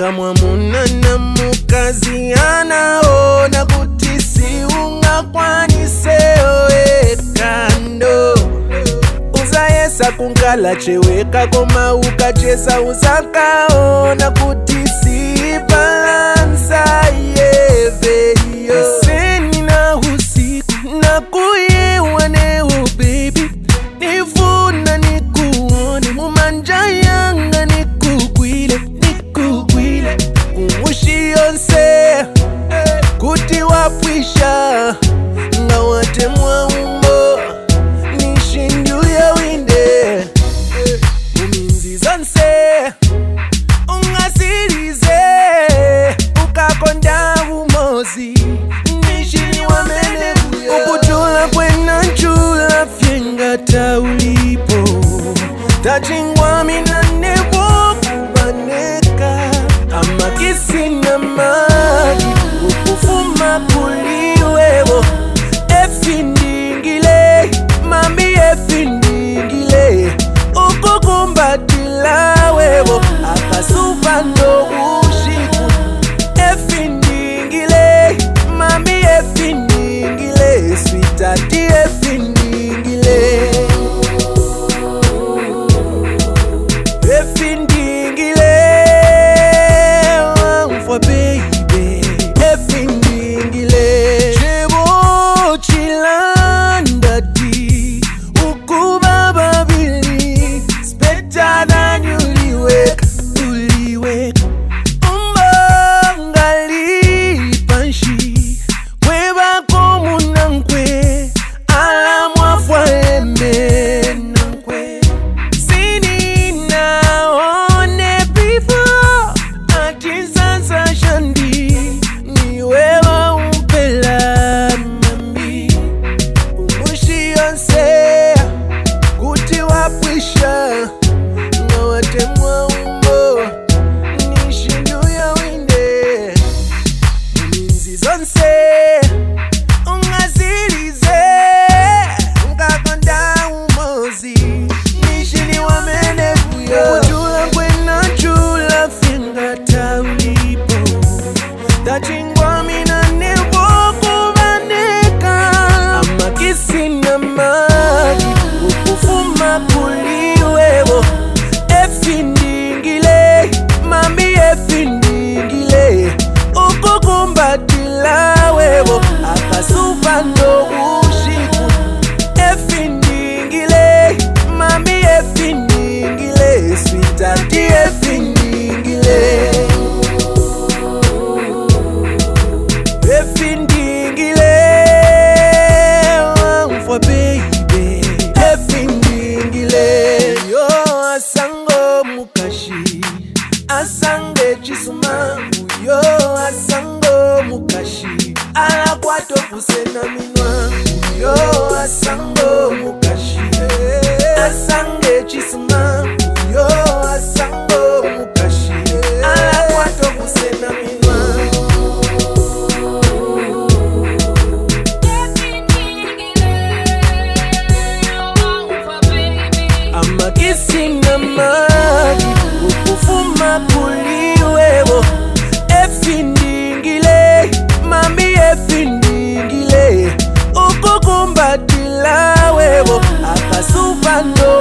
kama munana mukazi anaona kuti siungakwaniseo ekando uzayesa kunkala cheweka koma ukacheza uzakaona kuti sibalansa yeveyo seni na usiku na kuyewaneo baby nifuna nikuone mumanja yanga nikugwile umushi yonse kuti wapwisha nga watemwa umbo nishindu ya winde muminzi zonse ungasirize ukakonda umozi nishini wamene ukutula kwena nchula fyenga taulipo tachingwa minane kubaneka amakisi na maji ukufuma kuliwewo efindingile mami efindingile ukukumbatila wewo akasuva ndo ushiku efindingile mami efindingile sweetati efindingile efindingile for baby efindingile chebo chilandati ukuba babili spetana uliweka umbangali panshi kweba komunankwe alamwa fwaeme nankwe sini naone before atisansa shandi niwewa umpela mami umushi yonse kuti wapwisha na watemwa umbo nishindu ya winde muminzi zonse ungazilize ukakonda umozi nishini wamene kuyo kujula kwena chula finga taulipo tachingwa minane wokubaneka amakisi na maji ukufuma kuliwewo efindingile mami efindingile ukukumbatila wewo akasuva ndo ushiku efindingile mami efindingile sweetati efindingile efindingile for baby efindingile yo asango mukashi asange chisuma yo asango mukashi alakwato kusena minwa yo asango mukashi asange chisuma yo asango mukashi alakwato kusena minwa amakisi na maji ukufuma kuliwewo efindingile mami efindingile ukukumbatila wewo akasuva ndo